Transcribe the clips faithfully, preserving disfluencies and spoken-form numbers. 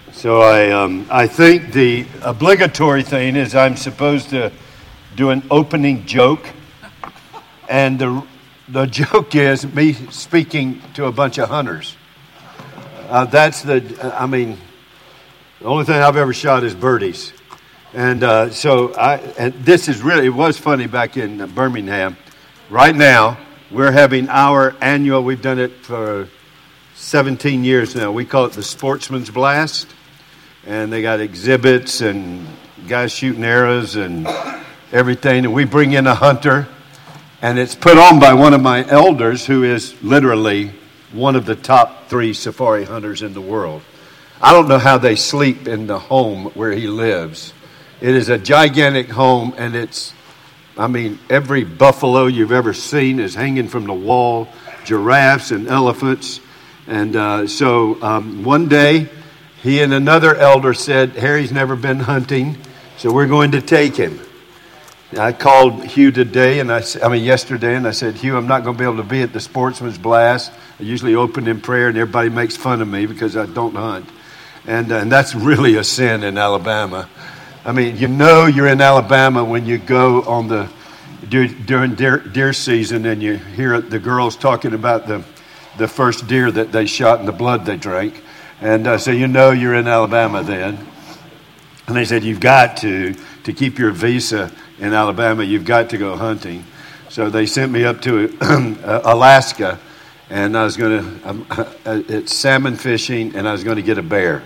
So I um, I think the obligatory thing is I'm supposed to do an opening joke, and the the joke is me speaking to a bunch of hunters. Uh, that's the I mean, the only thing I've ever shot is birdies, and uh, so I and this is really it was funny back in Birmingham. Right now we're having our annual. We've done it for seventeen years now. We call it the Sportsman's Blast. And they got exhibits and guys shooting arrows and everything. And we bring in a hunter. And it's put on by one of my elders who is literally one of the top three safari hunters in the world. I don't know how they sleep in the home where he lives. It is a gigantic home, and it's, I mean, every buffalo you've ever seen is hanging from the wall, giraffes and elephants. And uh, so um, one day, he and another elder said, Harry's never been hunting, so we're going to take him. I called Hugh today, and I, I mean yesterday, and I said, Hugh, I'm not going to be able to be at the Sportsman's Blast. I usually open in prayer, and everybody makes fun of me because I don't hunt. And, uh, and that's really a sin in Alabama. I mean, you know you're in Alabama when you go on the during deer, deer season, and you hear the girls talking about the, the first deer that they shot and the blood they drank. And uh, so you know you're in Alabama then. And they said, you've got to, to keep your visa in Alabama, you've got to go hunting. So they sent me up to Alaska, and I was going to, um, it's salmon fishing, and I was going to get a bear.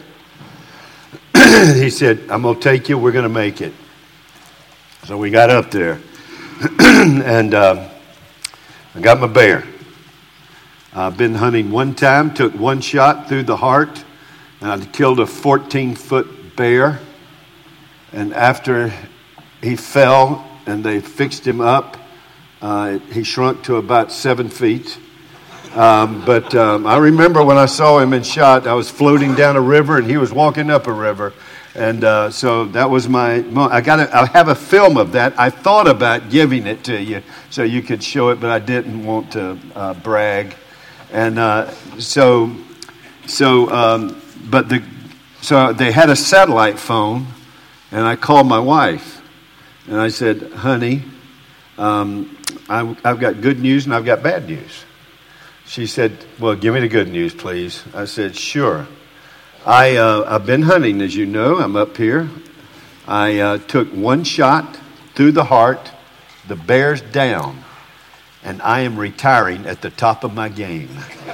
He said, I'm going to take you, we're going to make it. So we got up there, and uh, I got my bear. I've been hunting one time, took one shot through the heart, and I killed a fourteen-foot bear. And after he fell and they fixed him up, uh, he shrunk to about seven feet. Um, but um, I remember when I saw him and shot, I was floating down a river and he was walking up a river. And uh, so that was my, I got. I have a film of that. I thought about giving it to you so you could show it, but I didn't want to uh, brag. And uh, so, so, um, but the, so they had a satellite phone, and I called my wife, and I said, "Honey, um, I, I've got good news and I've got bad news." She said, "Well, give me the good news, please." I said, "Sure. I uh, I've been hunting, as you know. I'm up here. I uh, took one shot through the heart. The bear's down. And I am retiring at the top of my game."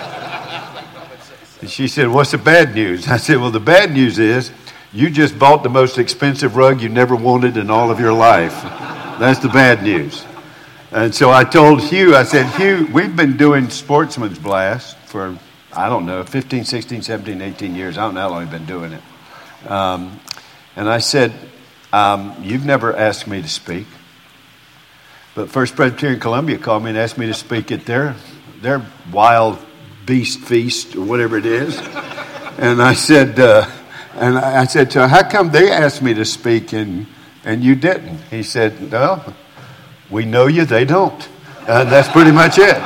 And she said, "What's the bad news?" I said, "Well, the bad news is you just bought the most expensive rug you never wanted in all of your life. That's the bad news." And so I told Hugh, I said, "Hugh, we've been doing Sportsman's Blast for, I don't know, fifteen, sixteen, seventeen, eighteen years. I don't know how long we've been doing it." Um, and I said, um, "You've never asked me to speak. But First Presbyterian Columbia called me and asked me to speak at their their wild beast feast or whatever it is." And I said, uh, and I said to her, "How come they asked me to speak and and you didn't?" He said, "Well, we know you, they don't." And that's pretty much it.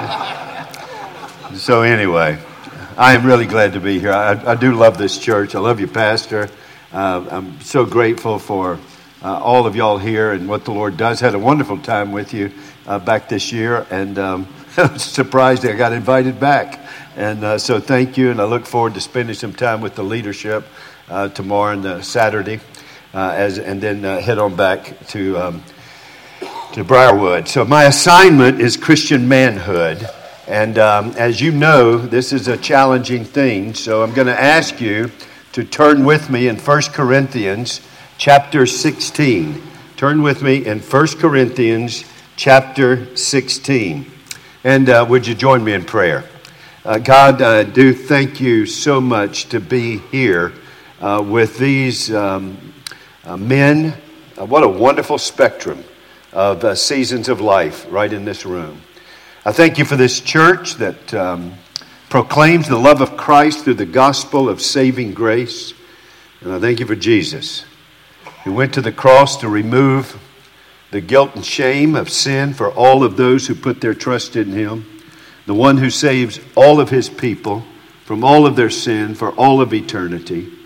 So anyway, I am really glad to be here. I, I do love this church. I love you, Pastor. Uh, I'm so grateful for Uh, all of y'all here and what the Lord does. Had a wonderful time with you uh, back this year, and um, I was surprised I got invited back. And uh, so thank you, and I look forward to spending some time with the leadership uh, tomorrow and uh, Saturday, uh, as and then uh, head on back to um, to Briarwood. So my assignment is Christian manhood, and um, as you know, this is a challenging thing. So I'm going to ask you to turn with me in First Corinthians chapter sixteen. Turn with me in First Corinthians chapter sixteen. And uh, would you join me in prayer? Uh, God, I uh, do thank you so much to be here uh, with these um, uh, men. Uh, what a wonderful spectrum of uh, seasons of life right in this room. I thank you for this church that um, proclaims the love of Christ through the gospel of saving grace. And I thank you for Jesus, who went to the cross to remove the guilt and shame of sin for all of those who put their trust in him, the one who saves all of his people from all of their sin for all of eternity.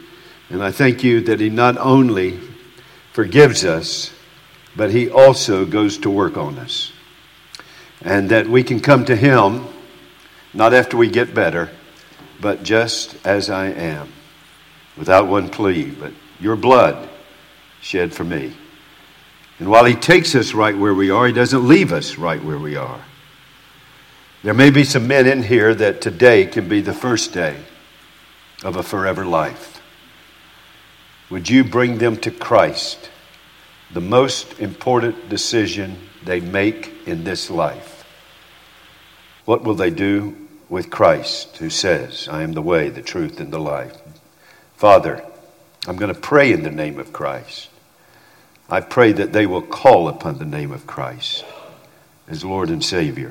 And I thank you that he not only forgives us, but he also goes to work on us. And that we can come to him, not after we get better, but just as I am, without one plea, but your blood shed for me. And while he takes us right where we are, he doesn't leave us right where we are. There may be some men in here that today can be the first day of a forever life. Would you bring them to Christ, the most important decision they make in this life? What will they do with Christ, who says, I am the way, the truth, and the life? Father, I'm going to pray in the name of Christ. I pray that they will call upon the name of Christ as Lord and Savior.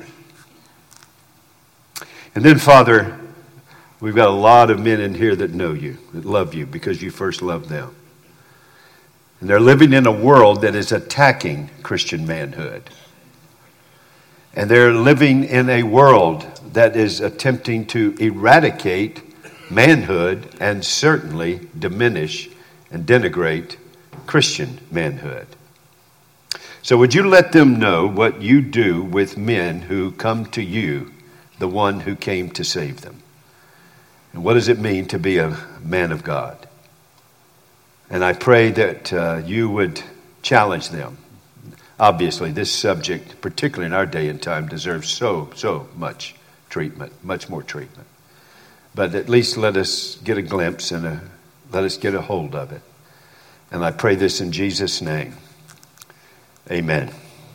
And then, Father, we've got a lot of men in here that know you, that love you because you first loved them. And they're living in a world that is attacking Christian manhood. And they're living in a world that is attempting to eradicate manhood and certainly diminish and denigrate Christian manhood. So would you let them know what you do with men who come to you, the one who came to save them? And what does it mean to be a man of God? And I pray that uh, you would challenge them. Obviously, this subject, particularly in our day and time, deserves so, so much treatment, much more treatment. But at least let us get a glimpse and a, let us get a hold of it. And I pray this in Jesus' name. Amen.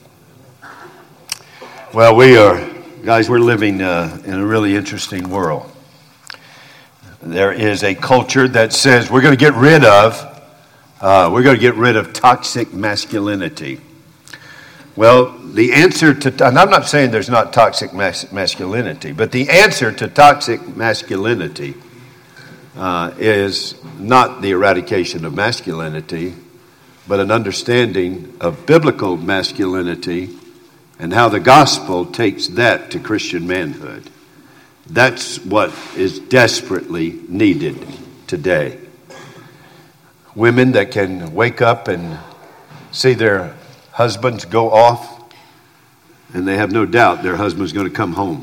Well, we are, guys, we're living uh, in a really interesting world. There is a culture that says we're going to get rid of, uh, we're going to get rid of toxic masculinity. Well, the answer to, and I'm not saying there's not toxic mas- masculinity, but the answer to toxic masculinity uh, is not the eradication of masculinity, but an understanding of biblical masculinity and how the gospel takes that to Christian manhood. That's what is desperately needed today. Women that can wake up and see their husbands go off, and they have no doubt their husband's going to come home.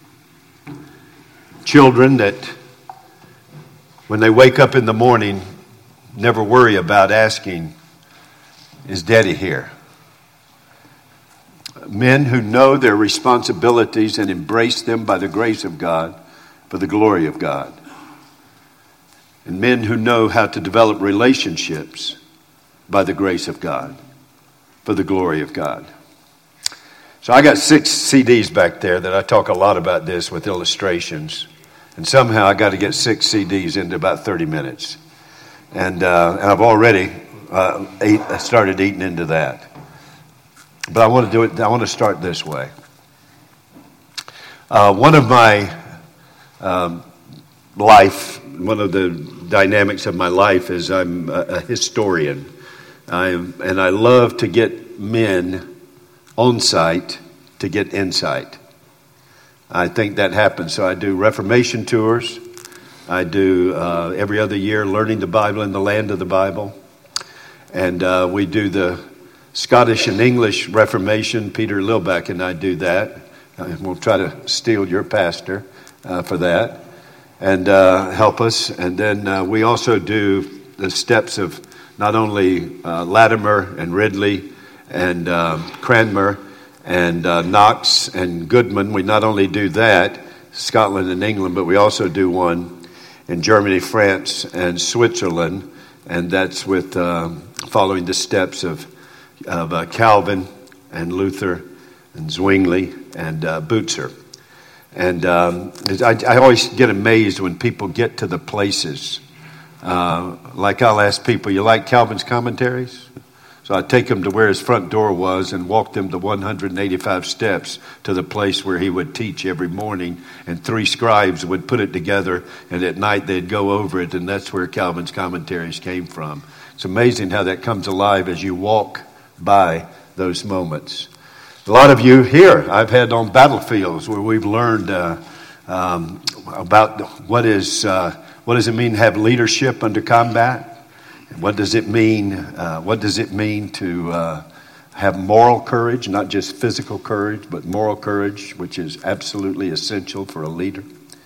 Children that, when they wake up in the morning, never worry about asking, is Daddy here? Men who know their responsibilities and embrace them by the grace of God for the glory of God. And men who know how to develop relationships by the grace of God for the glory of God. So I got six C Ds back there that I talk a lot about this with illustrations. And somehow I got to get six C Ds into about thirty minutes. And, uh, and I've already uh, ate, started eating into that. But I want to do it. I want to start this way. Uh, one of my um, life, one of the dynamics of my life is I'm a, a historian. I'm, and I love to get men on site to get insight. I think that happens. So I do Reformation tours. I do uh, every other year Learning the Bible in the Land of the Bible. And uh, we do the Scottish and English Reformation. Peter Lilback and I do that. And we'll try to steal your pastor uh, for that and uh, help us. And then uh, we also do the steps of not only uh, Latimer and Ridley and uh, Cranmer and uh, Knox and Goodman. We not only do that, Scotland and England, but we also do one in Germany, France, and Switzerland. And that's with uh, following the steps of of uh, Calvin and Luther and Zwingli and uh, Butzer. And um, I, I always get amazed when people get to the places. Uh, like I'll ask people, you like Calvin's commentaries? So I take them to where his front door was and walk them the one hundred eighty-five steps to the place where he would teach every morning. And three scribes would put it together, and at night they'd go over it, and that's where Calvin's commentaries came from. It's amazing how that comes alive as you walk by those moments. A lot of you here I've had on battlefields where we've learned uh, um, about what is uh, what does it mean to have leadership under combat. what does it mean? Uh, what does it mean to uh, have moral courage, not just physical courage, but moral courage, which is absolutely essential for a leader?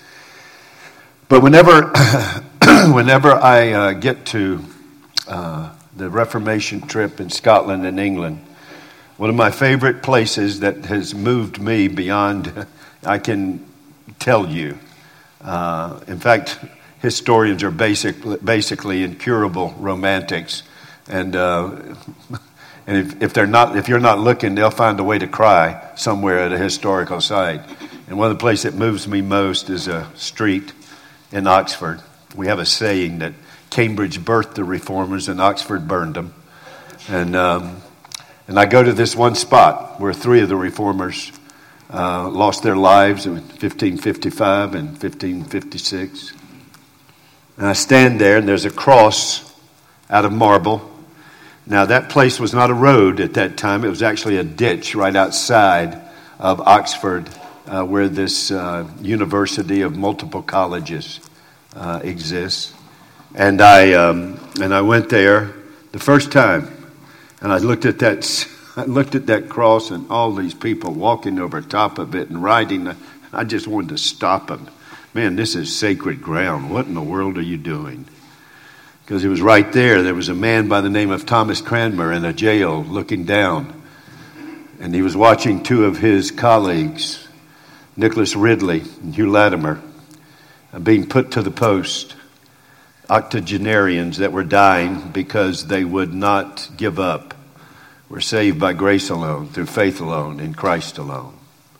But whenever, whenever I uh, get to uh, the Reformation trip in Scotland and England, one of my favorite places that has moved me beyond, I can tell you. Uh, in fact, historians are basic, basically incurable romantics, and uh, and if, if they're not, if you're not looking, they'll find a way to cry somewhere at a historical site. And one of the places that moves me most is a street in Oxford. We have a saying that Cambridge birthed the reformers and Oxford burned them, and um, and I go to this one spot where three of the reformers uh, lost their lives in fifteen fifty-five and fifteen fifty-six. And I stand there, and there's a cross out of marble. Now, that place was not a road at that time. It was actually a ditch right outside of Oxford, uh, where this uh, university of multiple colleges uh, exists. And I um, and I went there the first time, and I looked at that. I looked at that cross and all these people walking over top of it and riding. I just wanted to stop them. Man, this is sacred ground. What in the world are you doing? Because it was right there. There was a man by the name of Thomas Cranmer in a jail looking down. And he was watching two of his colleagues, Nicholas Ridley and Hugh Latimer, being put to the post. Octogenarians that were dying because they would not give up. Were saved by grace alone, through faith alone, in Christ alone.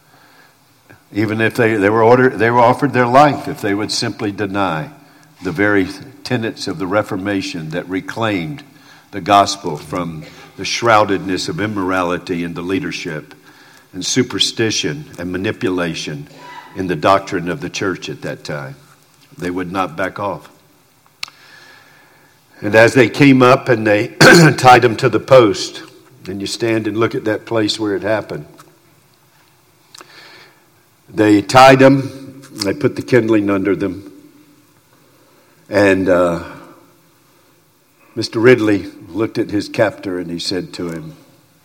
Even if they, they were ordered, they were offered their life if they would simply deny the very tenets of the Reformation that reclaimed the gospel from the shroudedness of immorality in the leadership and superstition and manipulation in the doctrine of the church at that time. They would not back off. And as they came up and they tied them to the post, and you stand and look at that place where it happened. They tied them, they put the kindling under them, and uh, Mister Ridley looked at his captor and he said to him,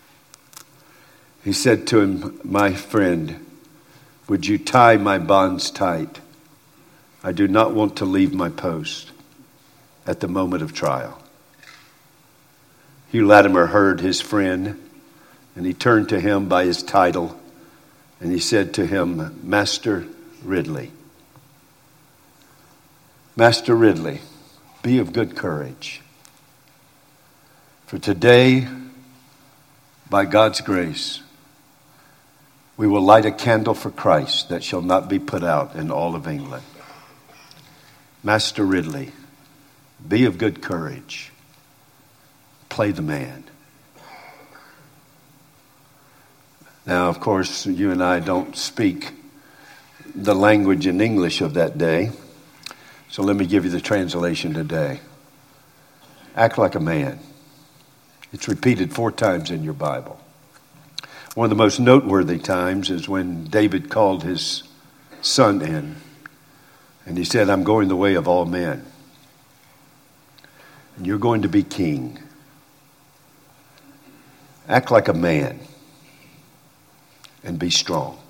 he said to him, "My friend, would you tie my bonds tight? I do not want to leave my post at the moment of trial." Hugh Latimer heard his friend, and he turned to him by his title, and he said to him, "Master Ridley, Master Ridley, be of good courage. For today, by God's grace, we will light a candle for Christ that shall not be put out in all of England. Master Ridley, be of good courage. Play the man." Now, of course, you and I don't speak the language in English of that day. So let me give you the translation today. Act like a man. It's repeated four times in your Bible. One of the most noteworthy times is when David called his son in, and he said, "I'm going the way of all men, and you're going to be king. Act like a man and be strong."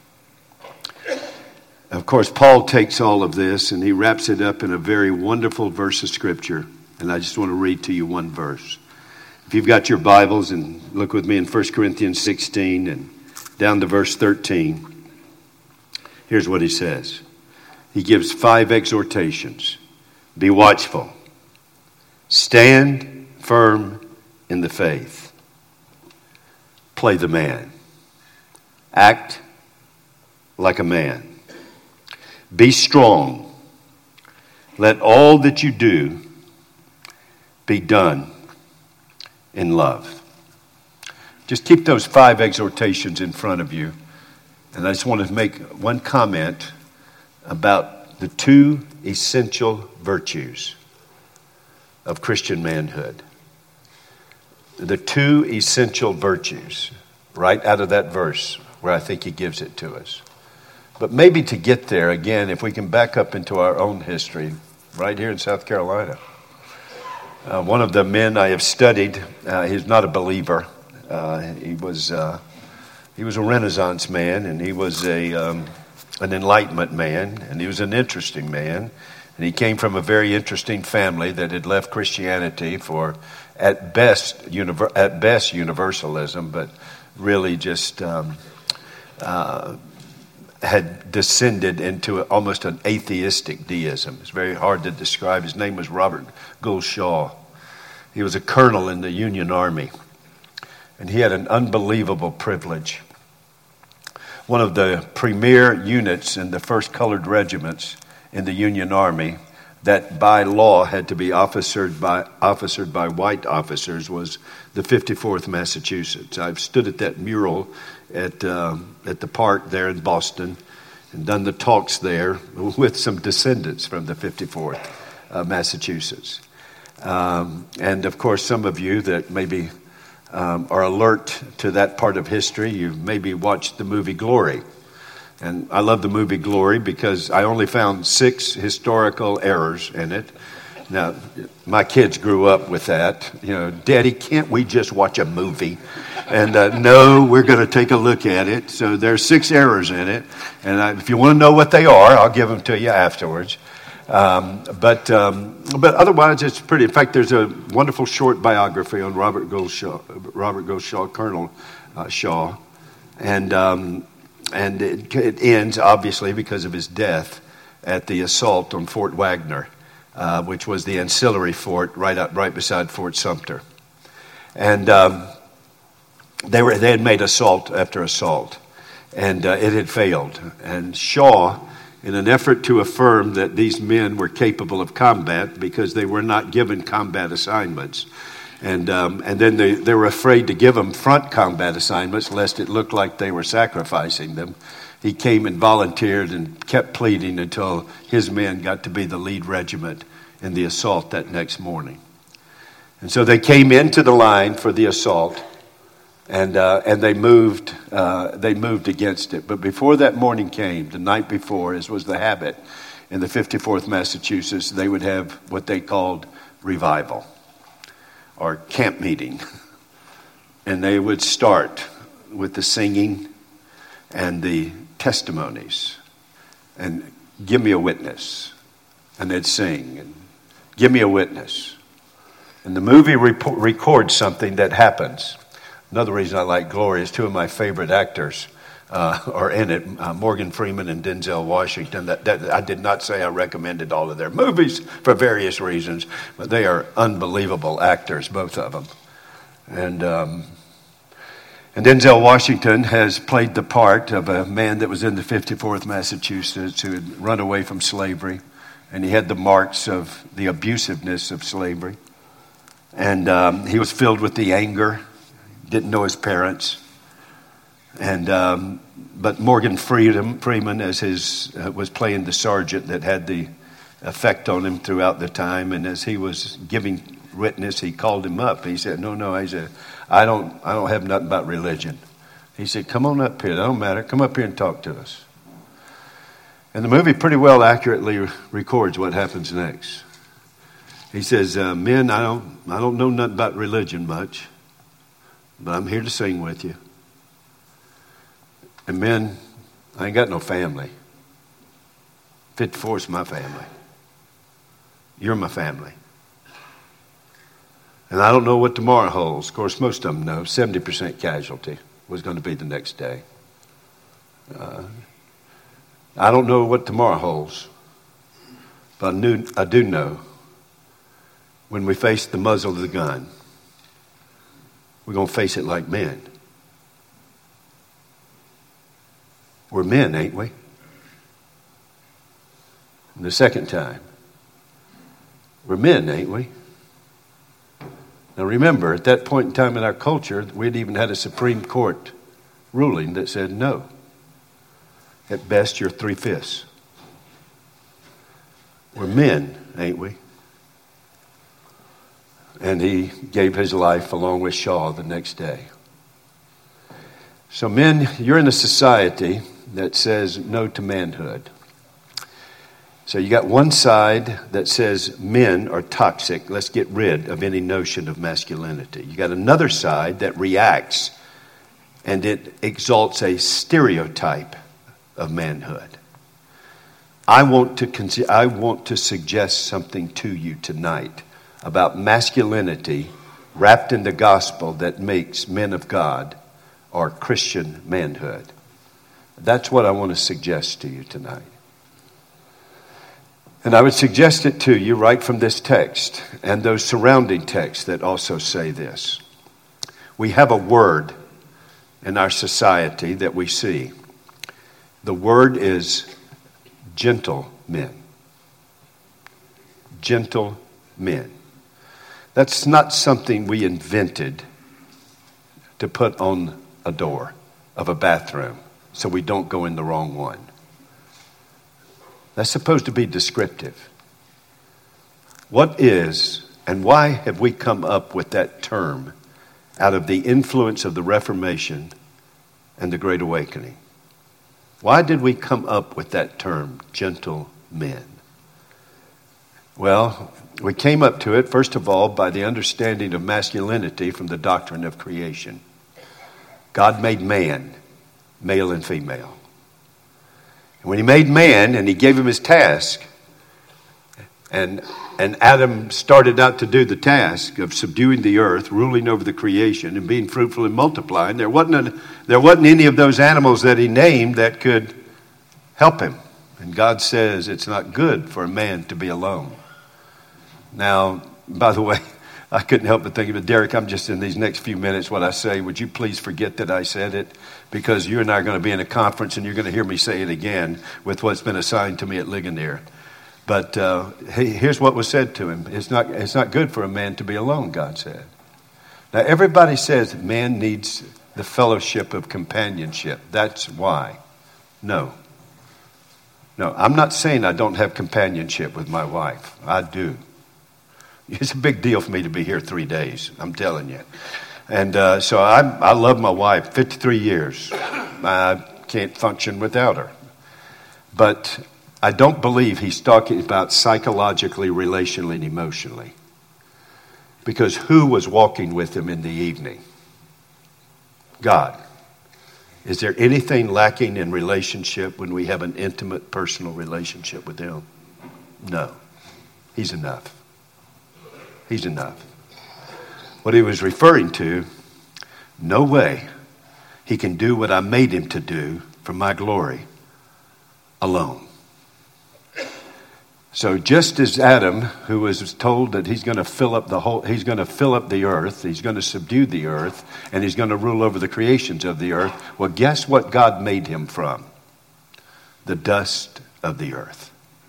Of course, Paul takes all of this and he wraps it up in a very wonderful verse of Scripture. And I just want to read to you one verse. If you've got your Bibles, and look with me in First Corinthians sixteen and down to verse thirteen. Here's what he says. He gives five exhortations. Be watchful. Stand firm in the faith. Play the man. Act like a man. Be strong. Let all that you do be done in love. Just keep those five exhortations in front of you. And I just want to make one comment about the two essential virtues of Christian manhood. The two essential virtues, right out of that verse where I think he gives it to us. But maybe to get there, again, if we can back up into our own history, right here in South Carolina. Uh, one of the men I have studied, uh, he's not a believer. Uh, he was uh, he was a Renaissance man, and he was a um, an Enlightenment man, and he was an interesting man. And he came from a very interesting family that had left Christianity for, at best, univer- at best universalism, but really just um, uh, had descended into almost an atheistic deism. It's very hard to describe. His name was Robert Gould Shaw. He was a colonel in the Union Army, and he had an unbelievable privilege. One of the premier units in the first colored regiments in the Union Army that by law had to be officered by officered by white officers was the fifty-fourth Massachusetts. I've stood at that mural at um, at the park there in Boston and done the talks there with some descendants from the fifty-fourth uh, Massachusetts. Um, and of course, some of you that maybe um, are alert to that part of history, you've maybe watched the movie Glory. And I love the movie Glory because I only found six historical errors in it. Now, my kids grew up with that. You know, Daddy, can't we just watch a movie? And uh, no, we're going to take a look at it. So there's six errors in it. And I, if you want to know what they are, I'll give them to you afterwards. Um, but um, but otherwise, it's pretty. In fact, there's a wonderful short biography on Robert Gould Shaw, Robert Gould Shaw, Colonel uh, Shaw. And... Um, And it, it ends, obviously, because of his death at the assault on Fort Wagner, uh, which was the ancillary fort right up, right beside Fort Sumter. And um, they were they had made assault after assault, and uh, it had failed. And Shaw, in an effort to affirm that these men were capable of combat because they were not given combat assignments, And um, and then they, they were afraid to give them front combat assignments lest it looked like they were sacrificing them. He came and volunteered and kept pleading until his men got to be the lead regiment in the assault that next morning. And so they came into the line for the assault, and uh, and they moved uh, they moved against it. But before that morning came, the night before, as was the habit in the fifty-fourth Massachusetts, they would have what they called revival, or camp meeting. And they would start with the singing and the testimonies. And give me a witness. And they'd sing and give me a witness. And the movie rep- records something that happens. Another reason I like Glory is two of my favorite actors uh, are in it, uh, Morgan Freeman and Denzel Washington. That, that I did not say I recommended all of their movies for various reasons, but they are unbelievable actors, both of them. And um, and Denzel Washington has played the part of a man that was in the fifty-fourth Massachusetts who had run away from slavery, and he had the marks of the abusiveness of slavery. And um, he was filled with the anger, didn't know his parents. And um, but Morgan Freedom, Freeman, as his uh, was playing the sergeant that had the effect on him throughout the time. And as he was giving witness, he called him up. He said, "No, no," he said, "I don't, I don't have nothing about religion." He said, "Come on up here. That don't matter. Come up here and talk to us." And the movie pretty well accurately records what happens next. He says, uh, "Men, I don't, I don't know nothing about religion much, but I'm here to sing with you. And men, I ain't got no family. fifty-four's my family. You're my family. And I don't know what tomorrow holds." Of course, most of them know. seventy percent casualty was going to be the next day. Uh, I don't know what tomorrow holds. But I, knew, I do know when we face the muzzle of the gun, we're going to face it like men. We're men, ain't we? And the second time, we're men, ain't we? Now remember, at that point in time in our culture, we'd even had a Supreme Court ruling that said no. At best, you're three-fifths. We're men, ain't we? And he gave his life along with Shaw the next day. So men, you're in a society that says no to manhood. So you got one side that says men are toxic. Let's get rid of any notion of masculinity. You got another side that reacts and it exalts a stereotype of manhood. I want to con- I want to suggest something to you tonight about masculinity wrapped in the gospel that makes men of God or Christian manhood. That's what I want to suggest to you tonight. And I would suggest it to you right from this text and those surrounding texts that also say this. We have a word in our society that we see. The word is gentle men. Gentle men. That's not something we invented to put on a door of a bathroom so we don't go in the wrong one. That's supposed to be descriptive. What is and why have we come up with that term out of the influence of the Reformation and the Great Awakening? Why did we come up with that term, gentle men? Well, we came up to it, first of all, by the understanding of masculinity from the doctrine of creation. God made man, male and female. And when he made man and he gave him his task, and and Adam started out to do the task of subduing the earth, ruling over the creation, and being fruitful and multiplying, there wasn't a, there wasn't any of those animals that he named that could help him. And God says it's not good for a man to be alone. Now, by the way, I couldn't help but think of it. Derek, I'm just in these next few minutes, what I say, would you please forget that I said it? Because you and I are going to be in a conference and you're going to hear me say it again with what's been assigned to me at Ligonier. But uh, hey, here's what was said to him. It's not, it's not good for a man to be alone, God said. Now, everybody says man needs the fellowship of companionship. That's why. No. No, I'm not saying I don't have companionship with my wife. I do. It's a big deal for me to be here three days, I'm telling you. And uh, so I, I love my wife, fifty-three years. I can't function without her. But I don't believe he's talking about psychologically, relationally, and emotionally. Because who was walking with him in the evening? God. Is there anything lacking in relationship when we have an intimate, personal relationship with him? No. He's enough. He's enough. What he was referring to, no way he can do what I made him to do for my glory alone. So just as Adam, who was told that he's going to fill up the whole, he's going to fill up the earth, he's going to subdue the earth, and he's going to rule over the creations of the earth. Well, guess what God made him from? The dust of the earth.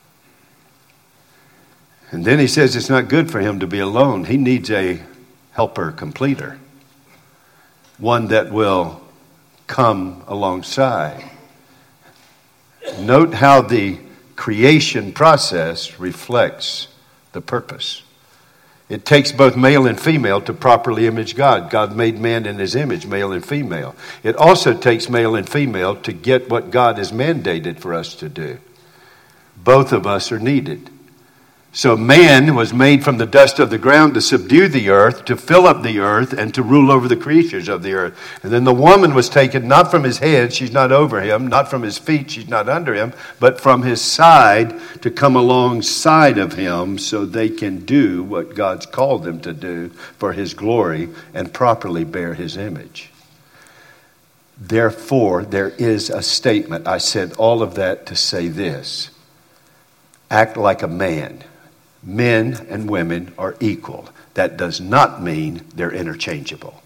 And then he says it's not good for him to be alone. He needs a helper completer. One that will come alongside. Note how the creation process reflects the purpose. It takes both male and female to properly image God. God made man in his image, male and female. It also takes male and female to get what God has mandated for us to do. Both of us are needed. So man was made from the dust of the ground to subdue the earth, to fill up the earth, and to rule over the creatures of the earth. And then the woman was taken not from his head, she's not over him, not from his feet, she's not under him, but from his side to come alongside of him so they can do what God's called them to do for his glory and properly bear his image. Therefore, there is a statement. I said all of that to say this. Act like a man. Men and women are equal. That does not mean they're interchangeable.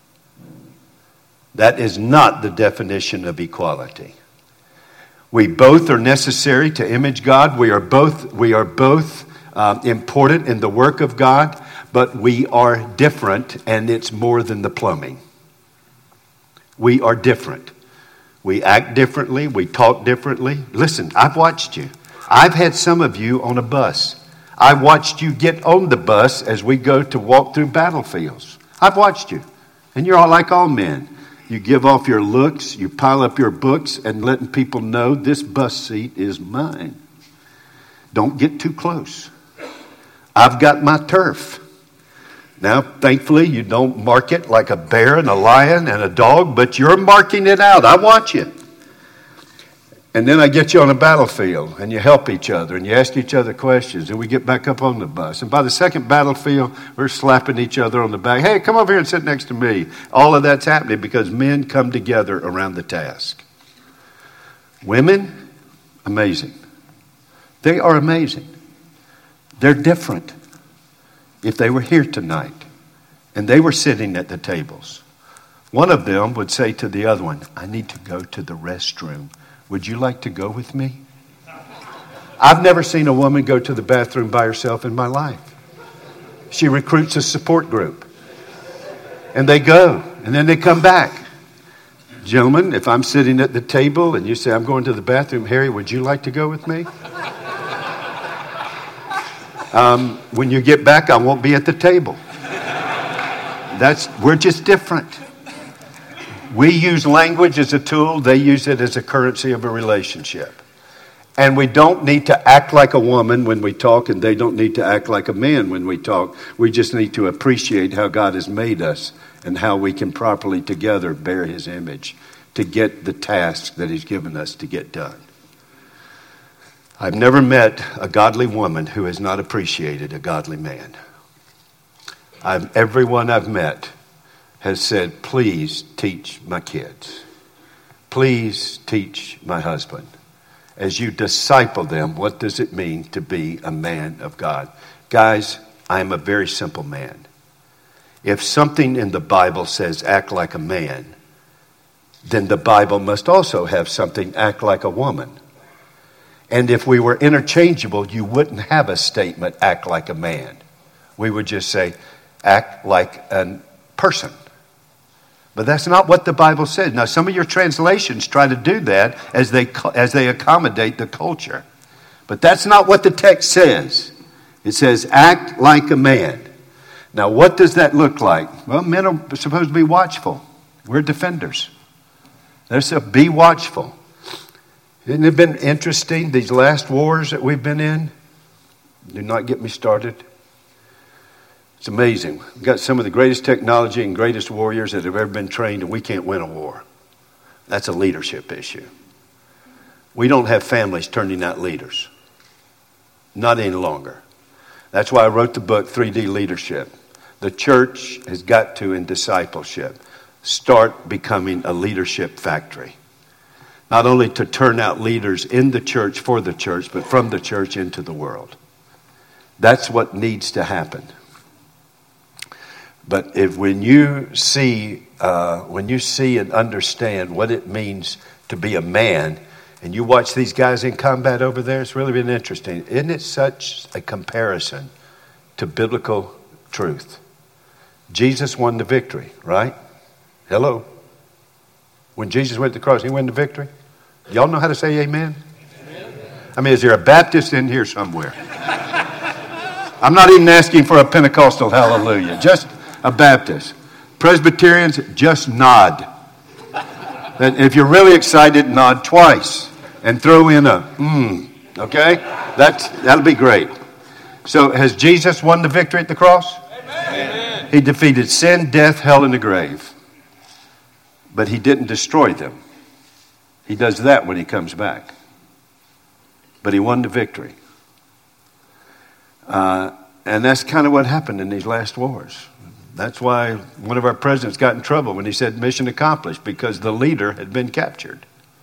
That is not the definition of equality. We both are necessary to image God. We are both, we are both um, important in the work of God, but we are different, and it's more than the plumbing. We are different. We act differently. We talk differently. Listen, I've watched you. I've had some of you on a bus. I watched you get on the bus as we go to walk through battlefields. I've watched you. And you're all like all men. You give off your looks, you pile up your books, and letting people know this bus seat is mine. don't get too close. I've got my turf. Now, thankfully, you don't mark it like a bear and a lion and a dog, but you're marking it out. I want you. And then I get you on a battlefield, and you help each other, and you ask each other questions, and we get back up on the bus. And by the second battlefield, we're slapping each other on the back. Hey, come over here and sit next to me. All of that's happening because men come together around the task. Women, amazing. They are amazing. They're different. If they were here tonight and they were sitting at the tables, one of them would say to the other one, I need to go to the restroom. Would you like to go with me? I've never seen a woman go to the bathroom by herself in my life. She recruits a support group. And they go, and then they come back. Gentlemen, if I'm sitting at the table and you say, I'm going to the bathroom, Harry, would you like to go with me? Um, when you get back, I won't be at the table. That's, we're just different. We use language as a tool. They use it as a currency of a relationship. And we don't need to act like a woman when we talk, and they don't need to act like a man when we talk. We just need to appreciate how God has made us and how we can properly together bear his image to get the task that he's given us to get done. I've never met a godly woman who has not appreciated a godly man. I've, everyone I've met has said, please teach my kids. Please teach my husband. As you disciple them, what does it mean to be a man of God? Guys, I am a very simple man. If something in the Bible says act like a man, then the Bible must also have something act like a woman. And if we were interchangeable, you wouldn't have a statement, act like a man. We would just say, act like a person. But that's not what the Bible says. Now, some of your translations try to do that as they as they accommodate the culture. But that's not what the text says. It says, act like a man. Now, what does that look like? Well, men are supposed to be watchful. We're defenders. They're supposed to be watchful. Hasn't it been interesting, these last wars that we've been in? Do not get me started. It's amazing. We've got some of the greatest technology and greatest warriors that have ever been trained, and we can't win a war. That's a leadership issue. We don't have families turning out leaders. Not any longer. That's why I wrote the book, three D Leadership. The church has got to, in discipleship, start becoming a leadership factory. Not only to turn out leaders in the church for the church, but from the church into the world. That's what needs to happen. But if when you see, uh, when you see and understand what it means to be a man, and you watch these guys in combat over there, it's really been interesting. Isn't it such a comparison to biblical truth? Jesus won the victory, right? Hello. When Jesus went to the cross, he won the victory. Y'all know how to say amen? Amen. I mean, is there a Baptist in here somewhere? I'm not even asking for a Pentecostal hallelujah. Just a Baptist. Presbyterians, just nod. And if you're really excited, nod twice. And throw in a mm. Okay? That's, that'll be great. So has Jesus won the victory at the cross? Amen. He defeated sin, death, hell, and the grave. But he didn't destroy them. He does that when he comes back. But he won the victory. Uh, and that's kind of what happened in these last wars. That's why one of our presidents got in trouble when he said mission accomplished, because the leader had been captured.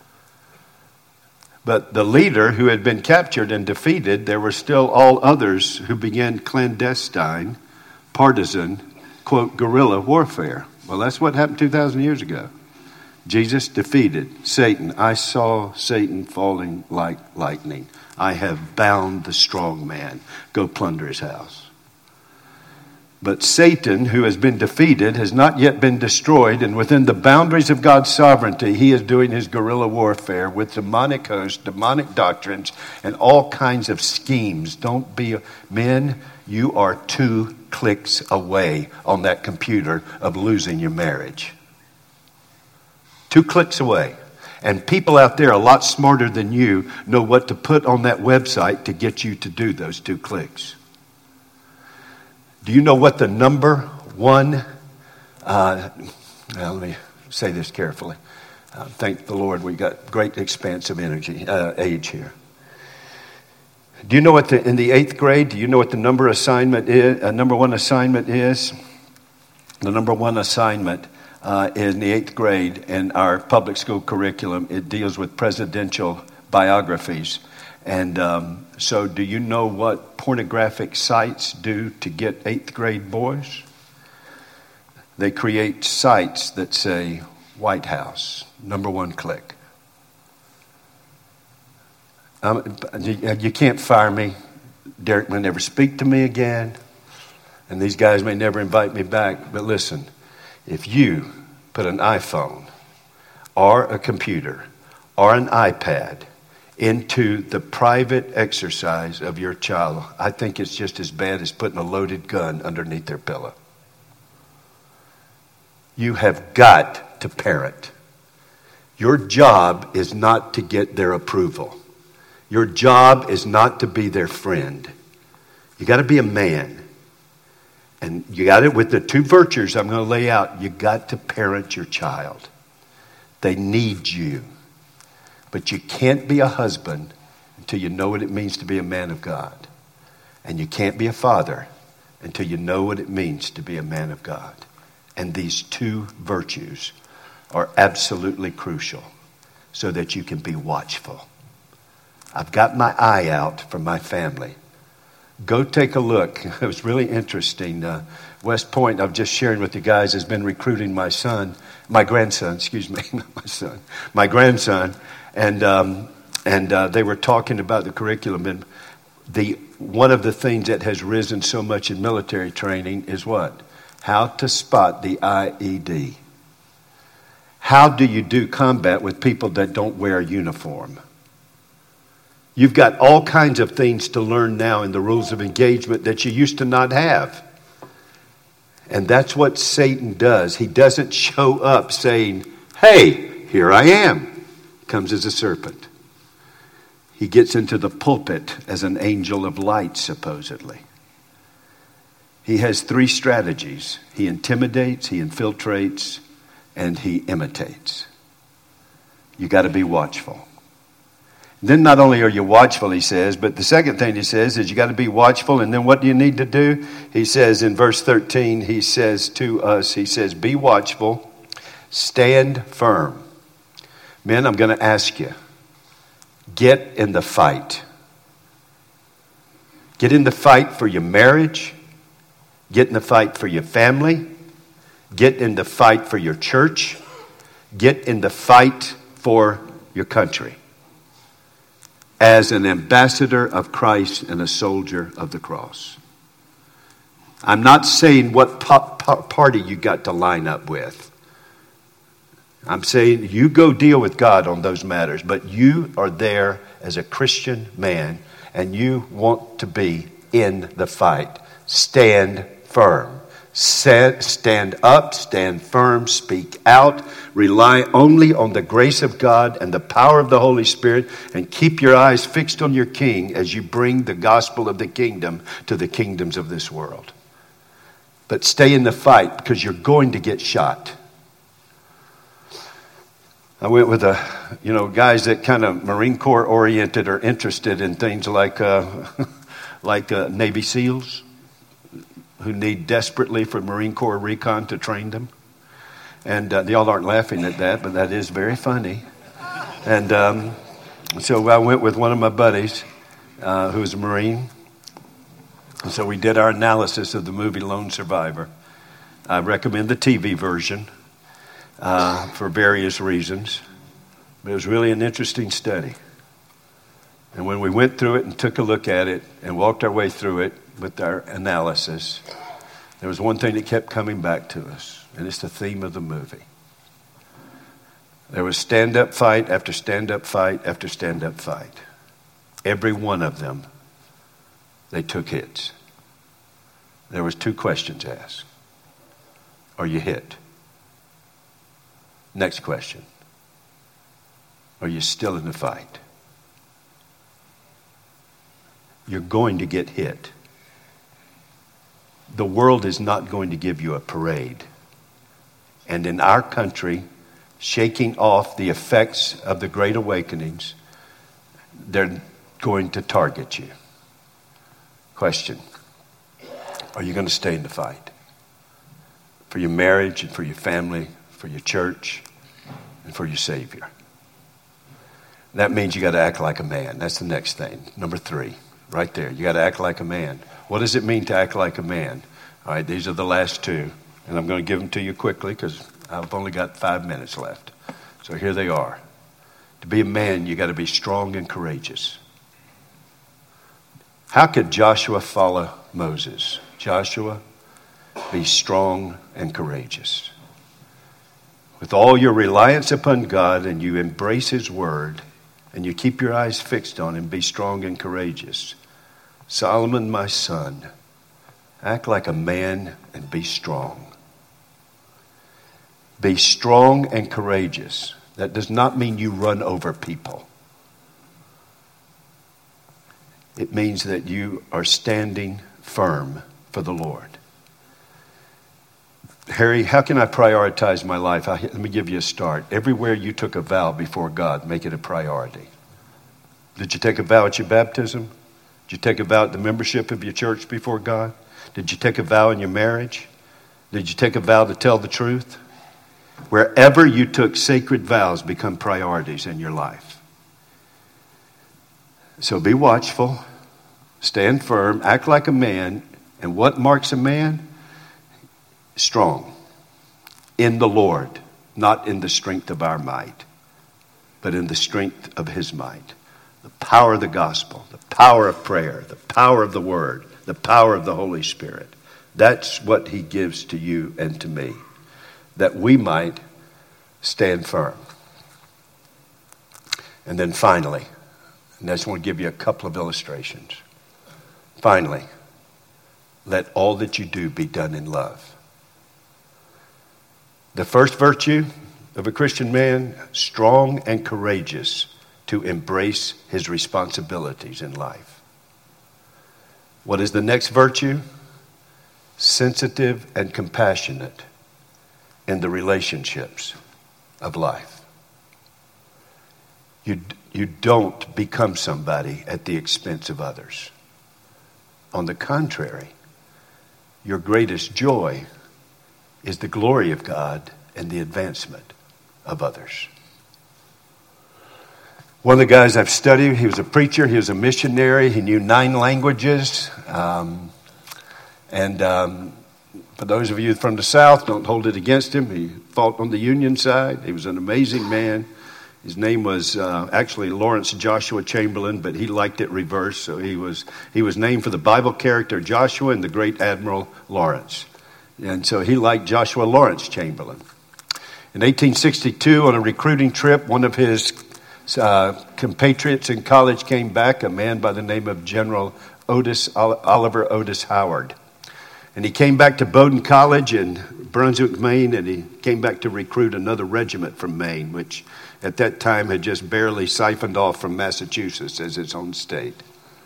But the leader who had been captured and defeated, there were still all others who began clandestine, partisan, quote, guerrilla warfare. Well, that's what happened two thousand years ago. Jesus defeated Satan. I saw Satan falling like lightning. I have bound the strong man. Go plunder his house. But Satan, who has been defeated, has not yet been destroyed. And within the boundaries of God's sovereignty, he is doing his guerrilla warfare with demonic hosts, demonic doctrines, and all kinds of schemes. Don't be, men, you are two clicks away on that computer of losing your marriage. Two clicks away. And people out there a lot smarter than you know what to put on that website to get you to do those two clicks. Do you know what the number one, uh, well, let me say this carefully. Uh, thank the Lord we got great expanse of energy, uh, age here. Do you know what the, in the eighth grade, do you know what the number assignment is, uh, number one assignment is? The number one assignment uh, in the eighth grade in our public school curriculum, it deals with presidential biographies. And um, so do you know what pornographic sites do to get eighth grade boys? They create sites that say White House, number one click. Um, you, you can't fire me. Derek may never speak to me again. And these guys may never invite me back. But listen, if you put an iPhone or a computer or an iPad into the private exercise of your child, I think it's just as bad as putting a loaded gun underneath their pillow. You have got to parent. Your job is not to get their approval. Your job is not to be their friend. You got to be a man. And you got it with the two virtues I'm going to lay out. You got to parent your child. They need you. But you can't be a husband until you know what it means to be a man of God. And you can't be a father until you know what it means to be a man of God. And these two virtues are absolutely crucial so that you can be watchful. I've got my eye out for my family. Go take a look. It was really interesting. Uh, West Point, I'm just sharing with you guys, has been recruiting my son, my grandson, excuse me, not my son, my grandson. And um, and uh, they were talking about the curriculum. And the one of the things that has risen so much in military training is what? How to spot the I E D. How do you do combat with people that don't wear a uniform? You've got all kinds of things to learn now in the rules of engagement that you used to not have. And that's what Satan does. He doesn't show up saying, hey, here I am. Comes as a serpent. He gets into the pulpit as an angel of light, supposedly. He has three strategies. He intimidates, he infiltrates, and he imitates. You got to be watchful. Then not only are you watchful, he says, but the second thing he says is you got to be watchful. And then what do you need to do? He says in verse thirteen, he says to us, he says, be watchful, stand firm. Men, I'm going to ask you, get in the fight. Get in the fight for your marriage. Get in the fight for your family. Get in the fight for your church. Get in the fight for your country. As an ambassador of Christ and a soldier of the cross. I'm not saying what po- po- party you got to line up with. I'm saying you go deal with God on those matters, but you are there as a Christian man and you want to be in the fight. Stand firm. Stand up, stand firm, speak out, rely only on the grace of God and the power of the Holy Spirit, and keep your eyes fixed on your King as you bring the gospel of the kingdom to the kingdoms of this world. But stay in the fight because you're going to get shot. I went with a, you know, guys that kind of Marine Corps oriented or interested in things like, uh, like uh, Navy SEALs, who need desperately for Marine Corps recon to train them. And uh, y'all aren't laughing at that, but that is very funny. And um, so I went with one of my buddies uh, who was a Marine. And so we did our analysis of the movie Lone Survivor. I recommend the T V version uh, for various reasons. But it was really an interesting study. And when we went through it and took a look at it and walked our way through it with our analysis, there was one thing that kept coming back to us, and it's the theme of the movie. There was stand-up fight after stand-up fight after stand-up fight. Every one of them, they took hits. There was two questions asked. Are you hit? Next question. Or are you still in the fight? You're going to get hit. The world is not going to give you a parade. And in our country, shaking off the effects of the Great Awakenings, they're going to target you. Question: are you going to stay in the fight? For your marriage and for your family, for your church, and for your Savior. That means you got to act like a man. That's the next thing. Number three, right there. You got to act like a man. What does it mean to act like a man? All right, these are the last two. And I'm going to give them to you quickly because I've only got five minutes left. So here they are. To be a man, you got to be strong and courageous. How could Joshua follow Moses? Joshua, be strong and courageous. With all your reliance upon God and you embrace His word and you keep your eyes fixed on Him, be strong and courageous. Solomon, my son, act like a man and be strong. Be strong and courageous. That does not mean you run over people. It means that you are standing firm for the Lord. Harry, how can I prioritize my life? I, let me give you a start. Everywhere you took a vow before God, make it a priority. Did you take a vow at your baptism? Did you take a vow at the membership of your church before God? Did you take a vow in your marriage? Did you take a vow to tell the truth? Wherever you took sacred vows, become priorities in your life. So be watchful, stand firm, act like a man. And what marks a man? Strong in the Lord, not in the strength of our might, but in the strength of His might. The power of the gospel, the power of prayer, the power of the word, the power of the Holy Spirit. That's what He gives to you and to me, that we might stand firm. And then finally, and I just want to give you a couple of illustrations. Finally, let all that you do be done in love. The first virtue of a Christian man, strong and courageous to embrace his responsibilities in life. What is the next virtue? Sensitive and compassionate in the relationships of life. You, you don't become somebody at the expense of others. On the contrary, your greatest joy is the glory of God and the advancement of others. One of the guys I've studied, he was a preacher, he was a missionary, he knew nine languages. Um, and um, for those of you from the South, don't hold it against him. He fought on the Union side. He was an amazing man. His name was uh, actually Lawrence Joshua Chamberlain, but he liked it reversed. So he was he was named for the Bible character Joshua and the great Admiral Lawrence. And so he liked Joshua Lawrence Chamberlain. In eighteen sixty-two, on a recruiting trip, one of his uh, compatriots in college came back, a man by the name of General Otis, Oliver Otis Howard. And he came back to Bowdoin College in Brunswick, Maine, and he came back to recruit another regiment from Maine, which at that time had just barely siphoned off from Massachusetts as its own state.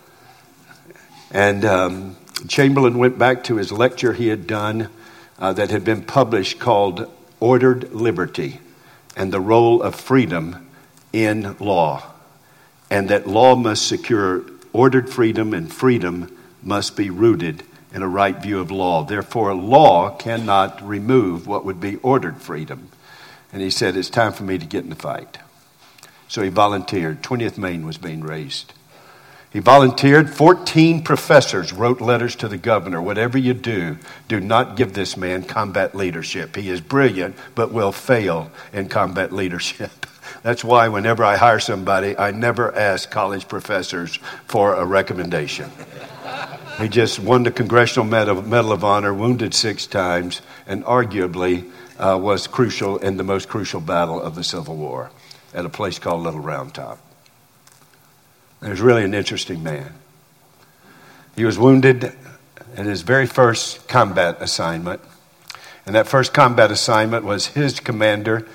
And um, Chamberlain went back to his lecture he had done uh, that had been published called Ordered Liberty and the Role of Freedom in Law. And that law must secure ordered freedom and freedom must be rooted in a right view of law. Therefore, law cannot remove what would be ordered freedom. And he said, it's time for me to get in the fight. So he volunteered. twentieth Maine was being raised. He volunteered. fourteen professors wrote letters to the governor. Whatever you do, do not give this man combat leadership. He is brilliant, but will fail in combat leadership. That's why whenever I hire somebody, I never ask college professors for a recommendation. He just won the Congressional Medal, Medal of Honor, wounded six times, and arguably uh, was crucial in the most crucial battle of the Civil War at a place called Little Round Top. He was really an interesting man. He was wounded in his very first combat assignment. And that first combat assignment was his commander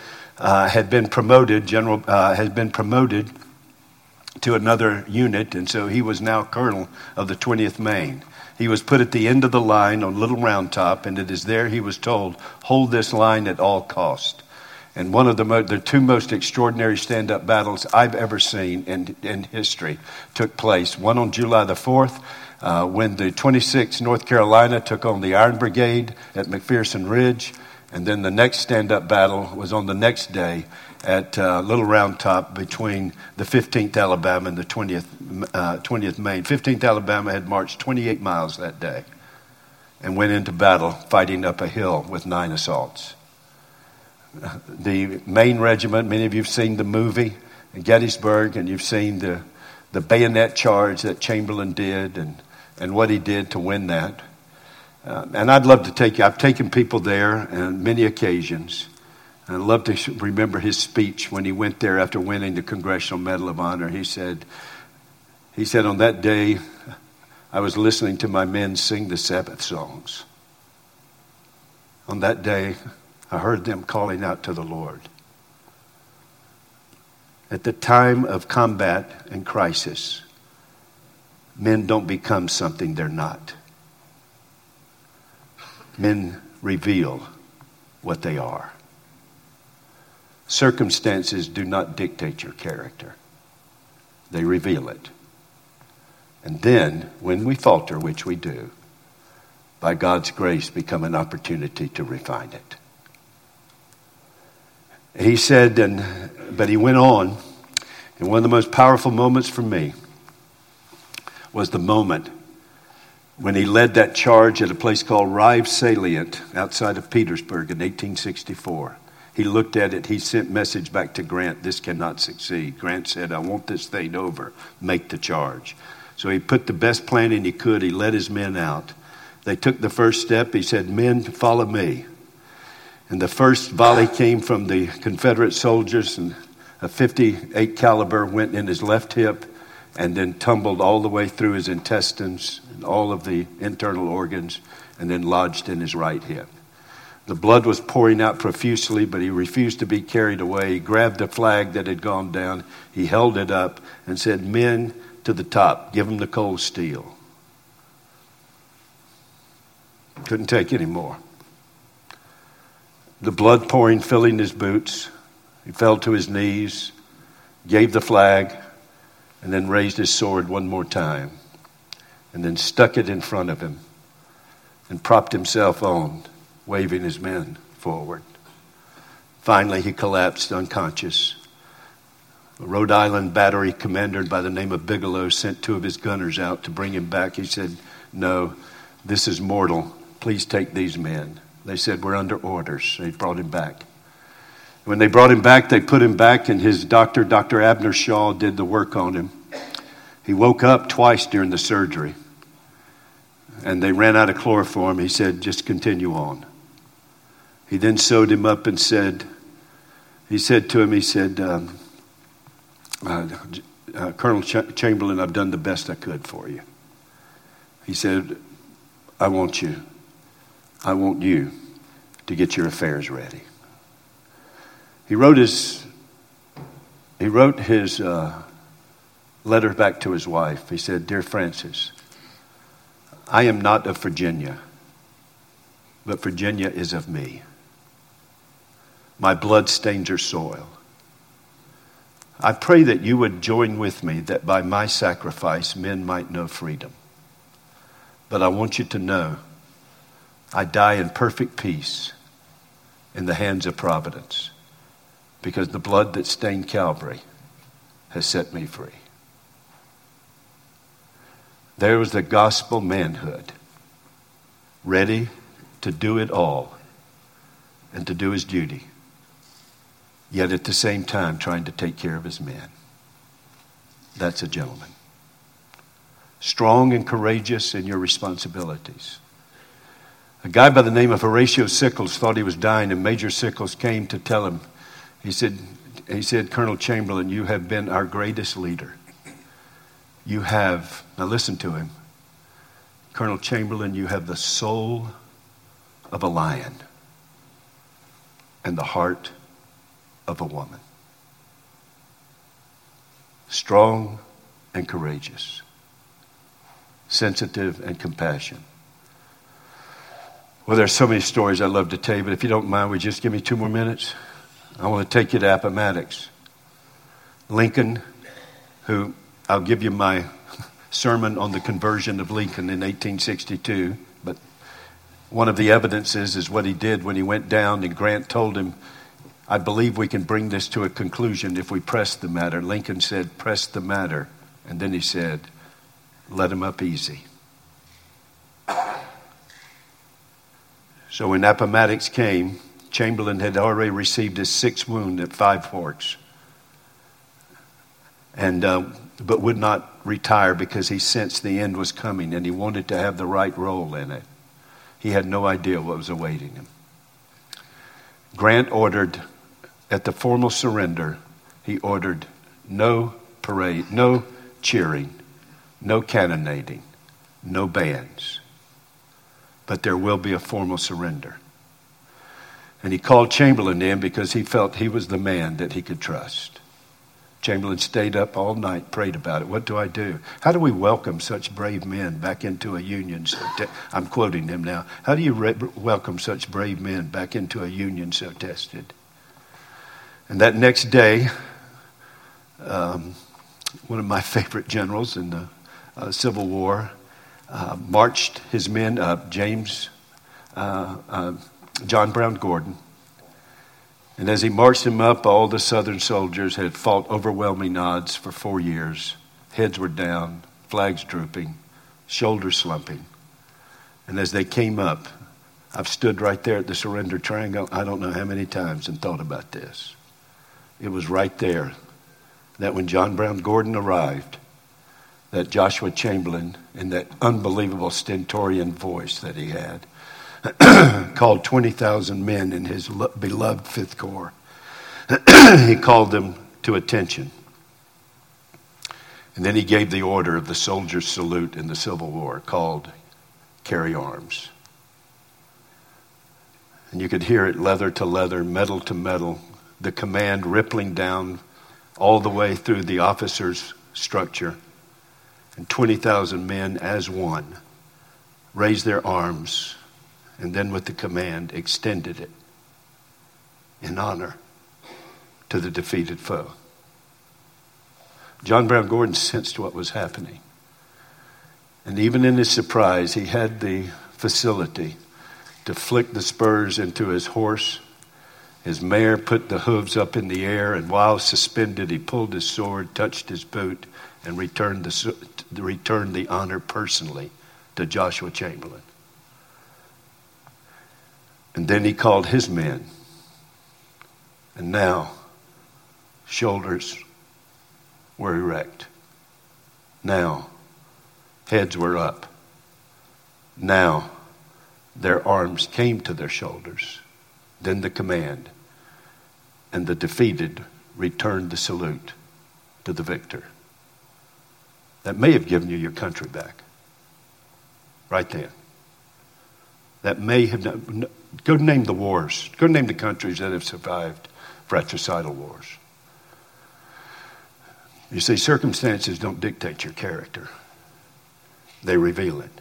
uh, had been promoted, General uh, had been promoted to another unit, and so he was now colonel of the twentieth Maine. He was put at the end of the line on Little Round Top, and it is there he was told, hold this line at all cost. And one of the, mo- the two most extraordinary stand-up battles I've ever seen in, in history took place. One on July the fourth, uh, when the twenty-sixth North Carolina took on the Iron Brigade at McPherson Ridge. And then the next stand-up battle was on the next day at uh, Little Round Top between the fifteenth Alabama and the twentieth, uh, twentieth Maine. fifteenth Alabama had marched twenty-eight miles that day and went into battle fighting up a hill with nine assaults. The Maine Regiment, many of you have seen the movie in Gettysburg, and you've seen the, the bayonet charge that Chamberlain did and, and what he did to win that. Uh, and I'd love to take you, I've taken people there on many occasions. And I'd love to remember his speech when he went there after winning the Congressional Medal of Honor. He said, he said, on that day, I was listening to my men sing the Sabbath songs. On that day, I heard them calling out to the Lord. At the time of combat and crisis, men don't become something they're not. Men reveal what they are. Circumstances do not dictate your character. They reveal it. And then, when we falter, which we do, by God's grace, become an opportunity to refine it. He said, and but he went on, and one of the most powerful moments for me was the moment when he led that charge at a place called Rive Salient outside of Petersburg in eighteen sixty-four. He looked at it, he sent message back to Grant, this cannot succeed. Grant said, I want this thing over, make the charge. So he put the best planning he could, he led his men out. They took the first step, he said, men, follow me. And the first volley came from the Confederate soldiers, and a fifty-eight caliber went in his left hip and then tumbled all the way through his intestines and all of the internal organs and then lodged in his right hip. The blood was pouring out profusely, but he refused to be carried away. He grabbed the flag that had gone down. He held it up and said, men to the top, give them the cold steel. Couldn't take any more. The blood pouring, filling his boots. He fell to his knees, gave the flag, and then raised his sword one more time, and then stuck it in front of him and propped himself on, waving his men forward. Finally, he collapsed unconscious. A Rhode Island battery commander by the name of Bigelow sent two of his gunners out to bring him back. He said, no, this is mortal. Please take these men. They said, we're under orders. They brought him back. When they brought him back, they put him back, and his doctor, Doctor Abner Shaw, did the work on him. He woke up twice during the surgery, and they ran out of chloroform. He said, just continue on. He then sewed him up and said, he said to him, he said, um, uh, uh, Colonel Ch- Chamberlain, I've done the best I could for you. He said, I want you, I want you to get your affairs ready. He wrote his, he wrote his uh, letter back to his wife. He said, Dear Frances, I am not of Virginia, but Virginia is of me. My blood stains her soil. I pray that you would join with me that by my sacrifice men might know freedom. But I want you to know I die in perfect peace in the hands of Providence, because the blood that stained Calvary has set me free. There was the gospel manhood, ready to do it all and to do his duty, yet at the same time trying to take care of his men. That's a gentleman. Strong and courageous in your responsibilities. A guy by the name of Horatio Sickles thought he was dying, and Major Sickles came to tell him, He said, he said, Colonel Chamberlain, you have been our greatest leader. You have, now listen to him, Colonel Chamberlain, you have the soul of a lion and the heart of a woman. Strong and courageous. Sensitive and compassionate. Well, there's so many stories I'd love to tell you, but if you don't mind, would you just give me two more minutes? I want to take you to Appomattox. Lincoln, who I'll give you my sermon on the conversion of Lincoln in eighteen sixty-two, but one of the evidences is what he did when he went down and Grant told him, I believe we can bring this to a conclusion if we press the matter. Lincoln said, press the matter. And then he said, let him up easy. So when Appomattox came, Chamberlain had already received his sixth wound at Five Forks, and uh, but would not retire because he sensed the end was coming and he wanted to have the right role in it. He had no idea what was awaiting him. Grant ordered, at the formal surrender, he ordered no parade, no cheering, no cannonading, no bands. But there will be a formal surrender. And he called Chamberlain in because he felt he was the man that he could trust. Chamberlain stayed up all night, prayed about it. What do I do? How do we welcome such brave men back into a union? So te- I'm quoting him now. How do you re- welcome such brave men back into a union so tested? And that next day, um, one of my favorite generals in the uh, Civil War uh, marched his men up, James, uh, uh, John Brown Gordon. And as he marched them up, all the Southern soldiers had fought overwhelming odds for four years. Heads were down, flags drooping, shoulders slumping. And as they came up, I've stood right there at the surrender triangle, I don't know how many times, and thought about this. It was right there that when John Brown Gordon arrived, that Joshua Chamberlain, in that unbelievable stentorian voice that he had, called twenty thousand men in his lo- beloved Fifth Corps. He called them to attention. And then he gave the order of the soldier's salute in the Civil War called carry arms. And you could hear it leather to leather, metal to metal, the command rippling down all the way through the officers' structure. And twenty thousand men as one raised their arms and then with the command extended it in honor to the defeated foe. John Brown Gordon sensed what was happening. And even in his surprise, he had the facility to flick the spurs into his horse. His mare put the hooves up in the air, and while suspended, he pulled his sword, touched his boot, and returned the, returned the honor personally to Joshua Chamberlain. And then he called his men. And now, shoulders were erect. Now, heads were up. Now, their arms came to their shoulders. Then the command. And the defeated returned the salute to the victor. That may have given you your country back. Right then. That may have... Done, go name the wars. Go name the countries that have survived fratricidal wars. You see, circumstances don't dictate your character. They reveal it.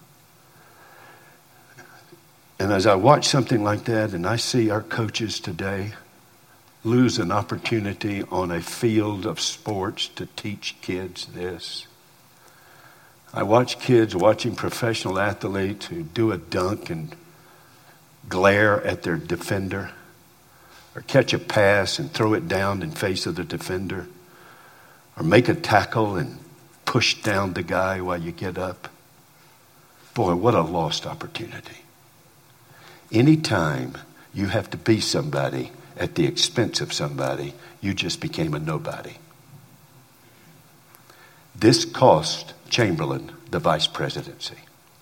And as I watch something like that and I see our coaches today lose an opportunity on a field of sports to teach kids this. I watch kids watching professional athletes who do a dunk and glare at their defender, or catch a pass and throw it down in face of the defender, or make a tackle and push down the guy while you get up. Boy, what a lost opportunity. Anytime you have to be somebody at the expense of somebody, you just became a nobody. This cost Chamberlain the vice presidency.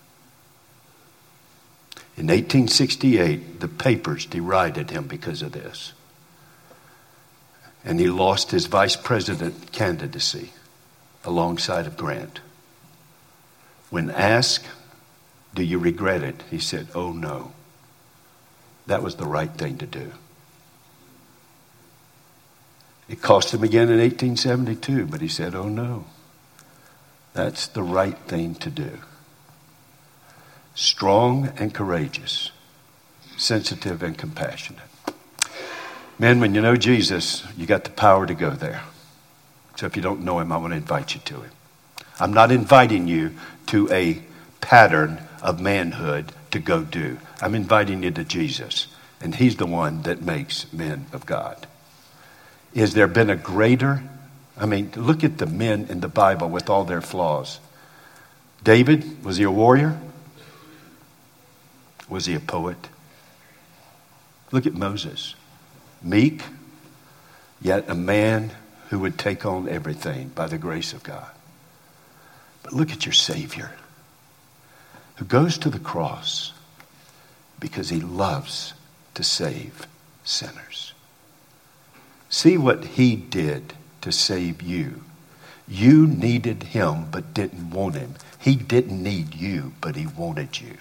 In eighteen sixty-eight, the papers derided him because of this. And he lost his vice president candidacy alongside of Grant. When asked, do you regret it? He said, oh no. That was the right thing to do. It cost him again in eighteen seventy-two, but he said, oh no, that's the right thing to do. Strong and courageous, sensitive and compassionate. Men, when you know Jesus, you got the power to go there. So if you don't know him, I want to invite you to him. I'm not inviting you to a pattern of manhood to go do. I'm inviting you to Jesus, and he's the one that makes men of God. Is there been a greater, I mean, look at the men in the Bible with all their flaws. David, was he a warrior? Was he a poet? Look at Moses. Meek, yet a man who would take on everything by the grace of God. But look at your Savior, who goes to the cross because he loves to save sinners. See what he did to save you. You needed him but didn't want him. He didn't need you, but he wanted you.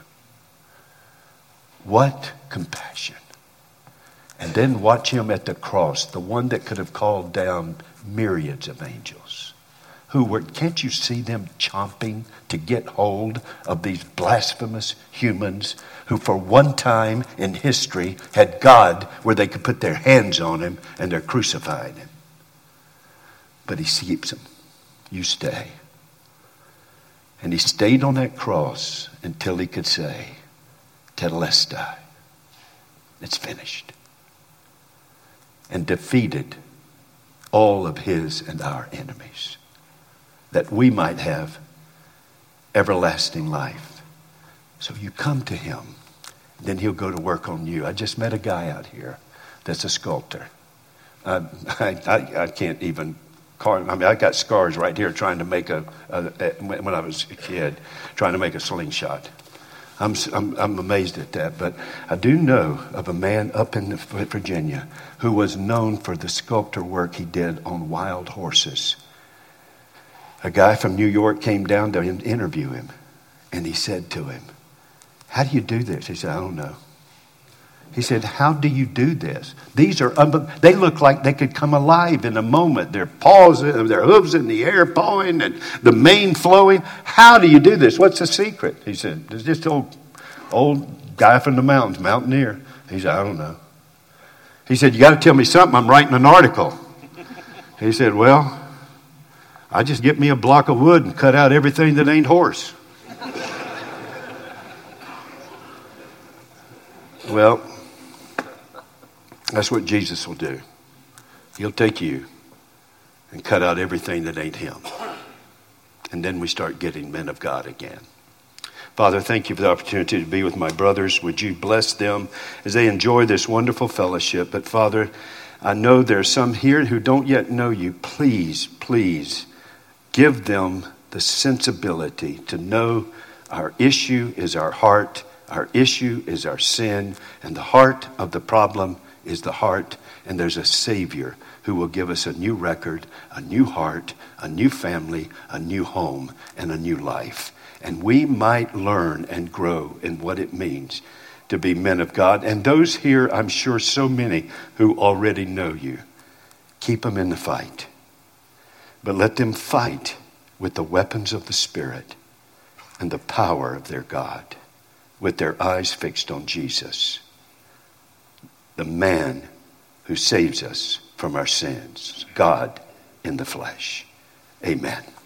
What compassion. And then watch him at the cross, the one that could have called down myriads of angels. Who were, can't you see them chomping to get hold of these blasphemous humans who for one time in history had God where they could put their hands on him and they're crucifying him. But he keeps them. You stay. And he stayed on that cross until he could say, Tetelestai, it's finished. And defeated all of his and our enemies, that we might have everlasting life. So you come to him, then he'll go to work on you. I just met a guy out here that's a sculptor. Uh, I, I, I can't even call him. I mean, I got scars right here trying to make a, a, a when I was a kid, trying to make a slingshot. I'm, I'm, I'm amazed at that, but I do know of a man up in Virginia who was known for the sculptor work he did on wild horses. A guy from New York came down to interview him, and he said to him, how do you do this? He said, I don't know. He said, how do you do this? These are, un- they look like they could come alive in a moment. Their paws, their hooves in the air pawing and the mane flowing. How do you do this? What's the secret? He said, there's just old, old guy from the mountains, mountaineer. He said, I don't know. He said, you got to tell me something. I'm writing an article. He said, well, I just get me a block of wood and cut out everything that ain't horse. Well, that's what Jesus will do. He'll take you and cut out everything that ain't him. And then we start getting men of God again. Father, thank you for the opportunity to be with my brothers. Would you bless them as they enjoy this wonderful fellowship? But Father, I know there are some here who don't yet know you. Please, please give them the sensibility to know our issue is our heart. Our issue is our sin. And the heart of the problem is the heart, and there's a Savior who will give us a new record, a new heart, a new family, a new home, and a new life. And we might learn and grow in what it means to be men of God. And those here, I'm sure so many who already know you, keep them in the fight. But let them fight with the weapons of the Spirit and the power of their God, with their eyes fixed on Jesus, the man who saves us from our sins, God in the flesh. Amen.